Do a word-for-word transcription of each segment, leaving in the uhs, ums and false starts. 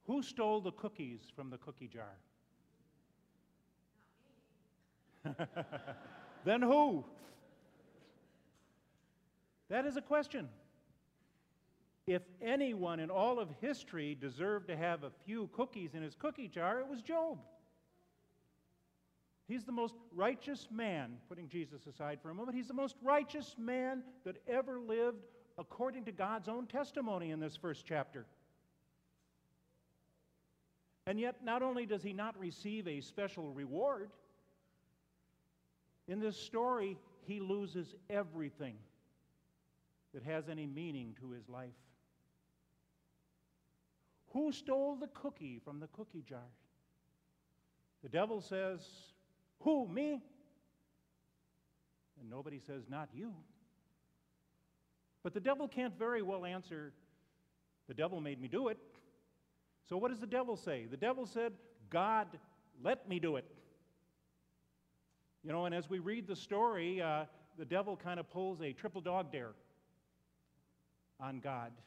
Who stole the cookies from the cookie jar? Then who? That is a question. If anyone in all of history deserved to have a few cookies in his cookie jar, it was Job. He's the most righteous man, putting Jesus aside for a moment, he's the most righteous man that ever lived according to God's own testimony in this first chapter. And yet, not only does he not receive a special reward, in this story, he loses everything that has any meaning to his life. Who stole the cookie from the cookie jar? The devil says, who, me? And nobody says, not you. But the devil can't very well answer, the devil made me do it. So what does the devil say? The devil said, God let me do it. You know, and as we read the story, uh, the devil kind of pulls a triple dog dare on God.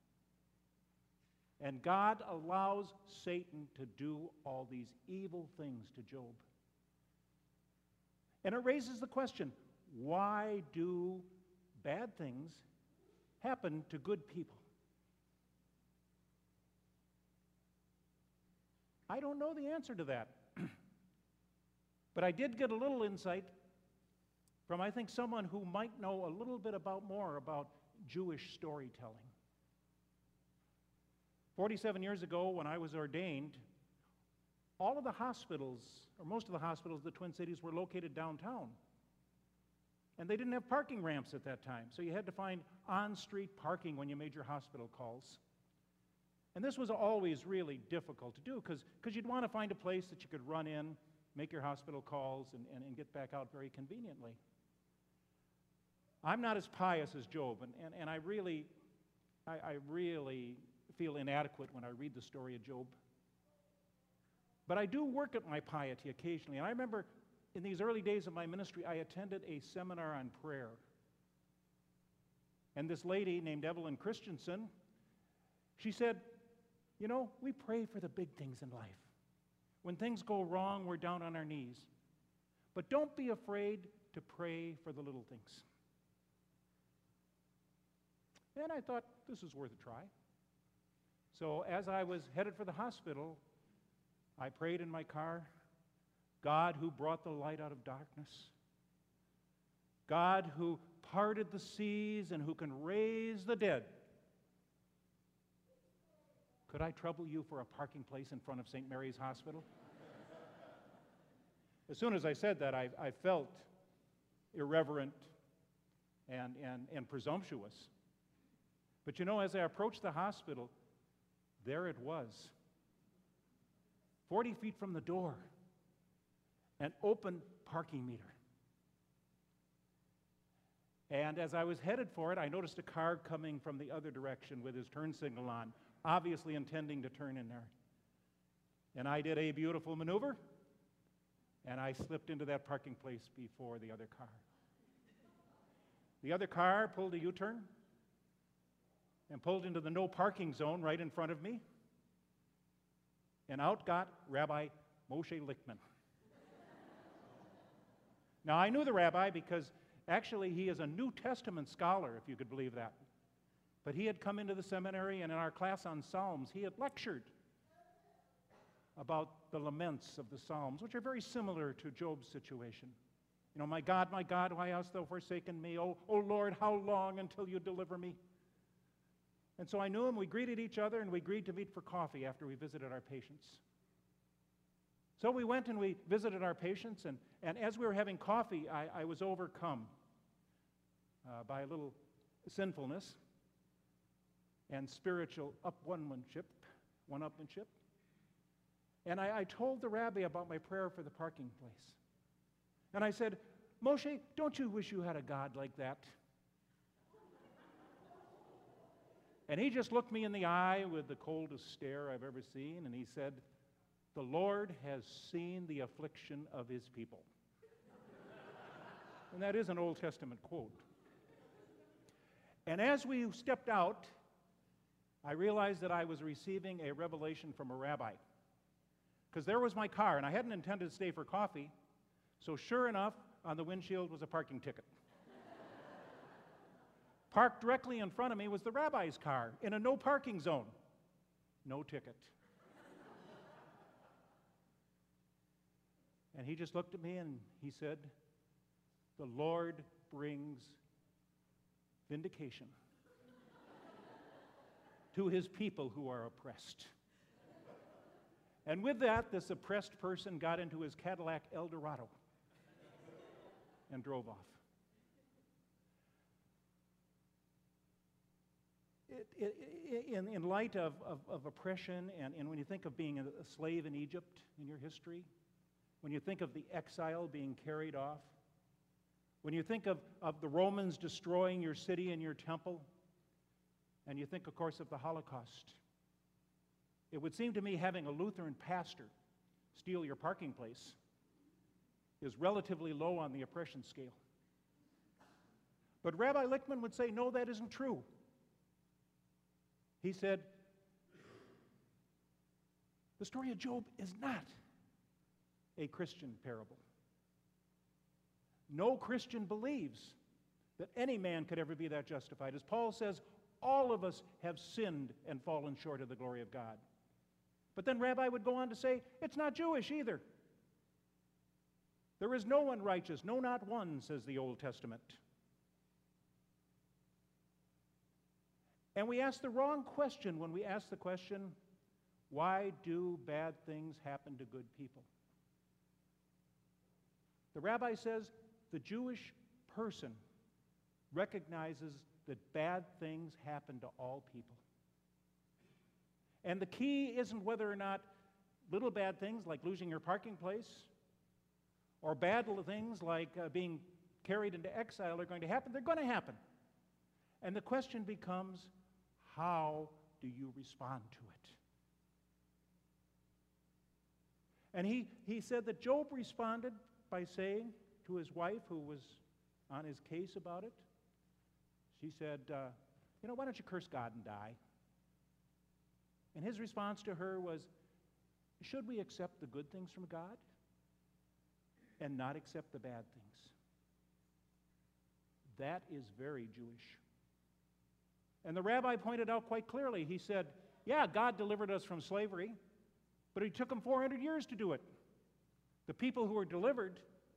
And God allows Satan to do all these evil things to Job. And it raises the question, why do bad things happen to good people? I don't know the answer to that. But I did get a little insight from, I think, someone who might know a little bit about more about Jewish storytelling. Forty-seven years ago, when I was ordained, all of the hospitals, or most of the hospitals of the Twin Cities, were located downtown. And they didn't have parking ramps at that time, so you had to find on-street parking when you made your hospital calls. And this was always really difficult to do, because you'd want to find a place that you could run in, make your hospital calls, and, and, and get back out very conveniently. I'm not as pious as Job, and, and, and I really, I, I really feel inadequate when I read the story of Job. But I do work at my piety occasionally, and I remember in these early days of my ministry, I attended a seminar on prayer. And this lady named Evelyn Christensen, she said, you know, we pray for the big things in life. When things go wrong, we're down on our knees. But don't be afraid to pray for the little things. And I thought, this is worth a try. So as I was headed for the hospital, I prayed in my car, God who brought the light out of darkness, God who parted the seas and who can raise the dead, could I trouble you for a parking place in front of Saint Mary's Hospital? As soon as I said that, I, I felt irreverent and, and, and presumptuous. But you know, as I approached the hospital, there it was. forty feet from the door, an open parking meter. And as I was headed for it, I noticed a car coming from the other direction with his turn signal on, obviously intending to turn in there. And I did a beautiful maneuver, and I slipped into that parking place before the other car. The other car pulled a U-turn and pulled into the no parking zone right in front of me, and out got Rabbi Moshe Lichtman. Now, I knew the rabbi because actually he is a New Testament scholar, if you could believe that. But he had come into the seminary, and in our class on Psalms, he had lectured about the laments of the Psalms, which are very similar to Job's situation. You know, my God, my God, why hast thou forsaken me? Oh, oh Lord, how long until you deliver me? And so I knew him, we greeted each other, and we agreed to meet for coffee after we visited our patients. So we went and we visited our patients, and, and as we were having coffee, I, I was overcome uh, by a little sinfulness and spiritual up-one-manship, one-upmanship. And I, I told the rabbi about my prayer for the parking place. And I said, Moshe, don't you wish you had a God like that? And he just looked me in the eye with the coldest stare I've ever seen, and he said, the Lord has seen the affliction of his people. And that is an Old Testament quote. And as we stepped out, I realized that I was receiving a revelation from a rabbi. Because there was my car, and I hadn't intended to stay for coffee, so sure enough, on the windshield was a parking ticket. Parked directly in front of me was the rabbi's car in a no parking zone. No ticket. And he just looked at me and he said, "The Lord brings vindication to his people who are oppressed." And with that, this oppressed person got into his Cadillac Eldorado and drove off. It, it, it, in, in light of, of, of oppression, and, and when you think of being a, a slave in Egypt in your history, when you think of the exile being carried off, when you think of, of the Romans destroying your city and your temple, and you think, of course, of the Holocaust, it would seem to me having a Lutheran pastor steal your parking place is relatively low on the oppression scale. But Rabbi Lichtman would say, no, that isn't true. He said, the story of Job is not a Christian parable. No Christian believes that any man could ever be that justified. As Paul says, all of us have sinned and fallen short of the glory of God. But then Rabbi would go on to say, it's not Jewish either. There is no one righteous, no, not one, says the Old Testament. And we ask the wrong question when we ask the question, why do bad things happen to good people? The rabbi says the Jewish person recognizes that bad things happen to all people. And the key isn't whether or not little bad things like losing your parking place or bad little things like uh, being carried into exile are going to happen. They're going to happen. And the question becomes, how do you respond to it? And he, he said that Job responded by saying to his wife, who was on his case about it, she said, uh, you know, why don't you curse God and die? And his response to her was, should we accept the good things from God and not accept the bad things? That is very Jewish. And the rabbi pointed out quite clearly, he said, yeah, God delivered us from slavery, but it took him four hundred years to do it. The people who were delivered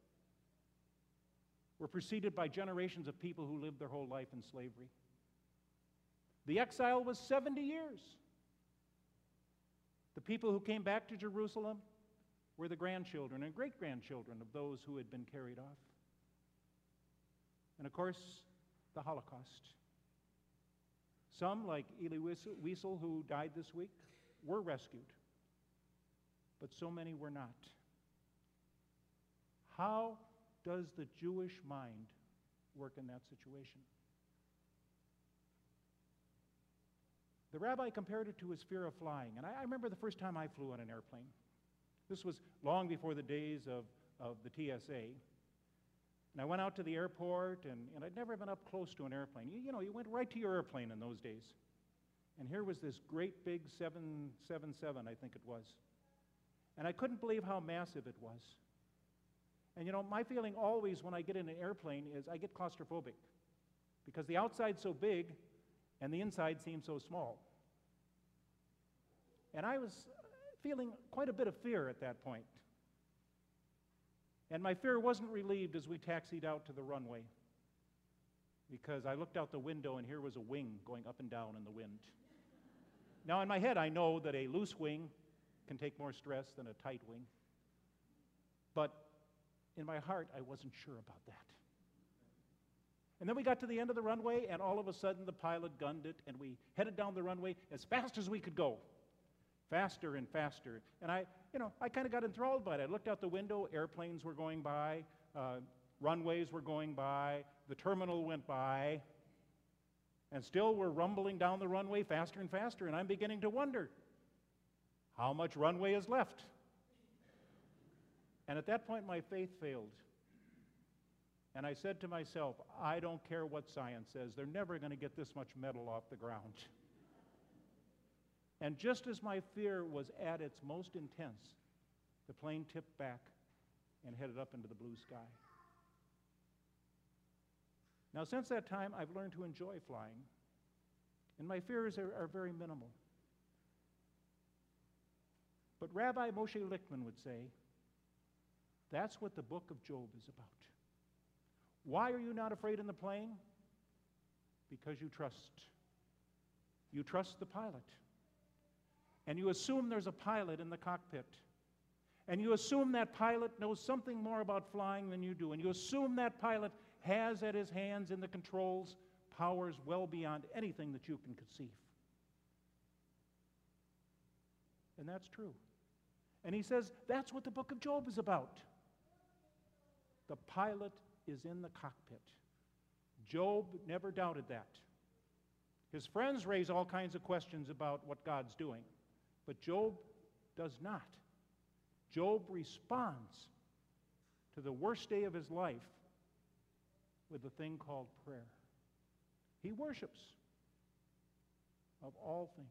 were preceded by generations of people who lived their whole life in slavery. The exile was seventy years. The people who came back to Jerusalem were the grandchildren and great-grandchildren of those who had been carried off. And of course, the Holocaust. Some, like Elie Wiesel, who died this week, were rescued, but so many were not. How does the Jewish mind work in that situation? The rabbi compared it to his fear of flying. And I, I remember the first time I flew on an airplane. This was long before the days of, of the T S A. And I went out to the airport, and, and I'd never been up close to an airplane. You, you know, you went right to your airplane in those days. And here was this great big seven seventy-seven, I think it was. And I couldn't believe how massive it was. And you know, my feeling always when I get in an airplane is I get claustrophobic, because the outside's so big and the inside seems so small. And I was feeling quite a bit of fear at that point. And my fear wasn't relieved as we taxied out to the runway, because I looked out the window and here was a wing going up and down in the wind. Now in my head I know that a loose wing can take more stress than a tight wing, but in my heart I wasn't sure about that. And then we got to the end of the runway, and all of a sudden the pilot gunned it, and we headed down the runway as fast as we could go. Faster and faster. And I, you know, I kind of got enthralled by it. I looked out the window, airplanes were going by, uh, runways were going by, the terminal went by, and still we're rumbling down the runway faster and faster, and I'm beginning to wonder, how much runway is left? And at that point my faith failed. And I said to myself, I don't care what science says, they're never going to get this much metal off the ground. And just as my fear was at its most intense, the plane tipped back and headed up into the blue sky. Now, since that time, I've learned to enjoy flying, and my fears are, are very minimal. But Rabbi Moshe Lichtman would say, that's what the book of Job is about. Why are you not afraid in the plane? Because you trust. You trust the pilot. And you assume there's a pilot in the cockpit. And you assume that pilot knows something more about flying than you do. And you assume that pilot has at his hands in the controls powers well beyond anything that you can conceive. And that's true. And he says that's what the book of Job is about. The pilot is in the cockpit. Job never doubted that. His friends raise all kinds of questions about what God's doing, but Job does not. Job responds to the worst day of his life with a thing called prayer. He worships, of all things.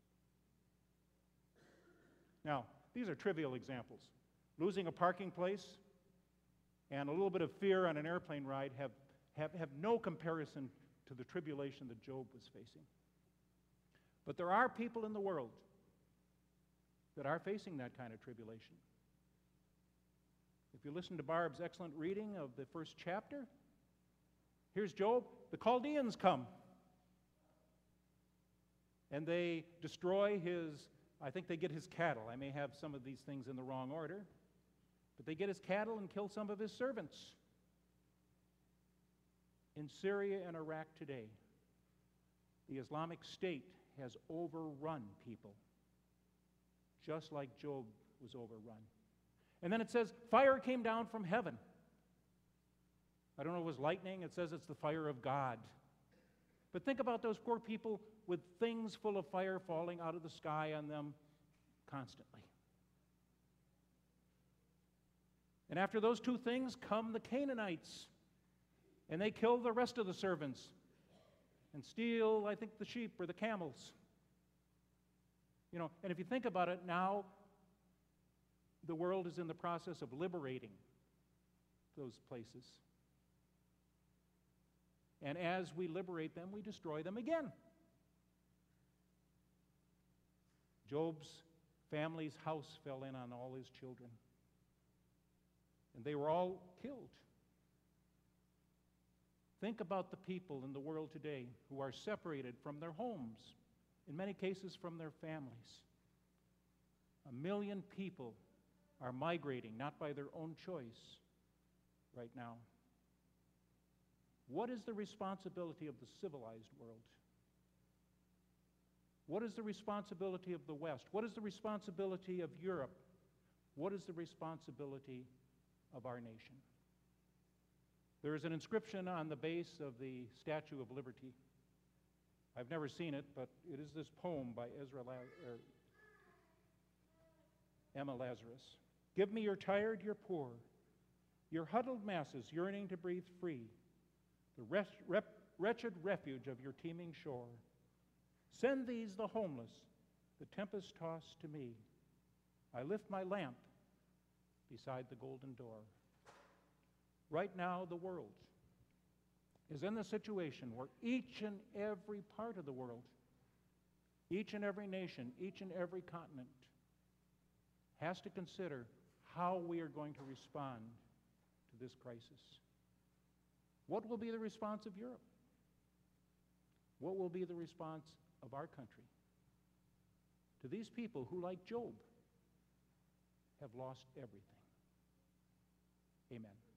Now, these are trivial examples. Losing a parking place and a little bit of fear on an airplane ride have, have, have no comparison to the tribulation that Job was facing. But there are people in the world that are facing that kind of tribulation. If you listen to Barb's excellent reading of the first chapter, here's Job. The Chaldeans come, and they destroy his, I think they get his cattle. I may have some of these things in the wrong order, but they get his cattle and kill some of his servants. In Syria and Iraq today, the Islamic State has overrun people, just like Job was overrun. And then it says, fire came down from heaven. I don't know if it was lightning. It says it's the fire of God. But think about those poor people with things full of fire falling out of the sky on them constantly. And after those two things come the Canaanites, and they kill the rest of the servants and steal, I think, the sheep or the camels. You know, and if you think about it, now the world is in the process of liberating those places. And as we liberate them, we destroy them again. Job's family's house fell in on all his children, and they were all killed. Think about the people in the world today who are separated from their homes, in many cases from their families. A million people are migrating, not by their own choice, right now. What is the responsibility of the civilized world? What is the responsibility of the West? What is the responsibility of Europe? What is the responsibility of our nation? There is an inscription on the base of the Statue of Liberty. I've never seen it, but it is this poem by Ezra La- er, Emma Lazarus. Give me your tired, your poor, your huddled masses yearning to breathe free, the rest, rep, wretched refuge of your teeming shore. Send these, the homeless, the tempest-tossed to me. I lift my lamp beside the golden door. Right now, the world is in the situation where each and every part of the world, each and every nation, each and every continent has to consider how we are going to respond to this crisis. What will be the response of Europe? What will be the response of our country to these people who, like Job, have lost everything? Amen.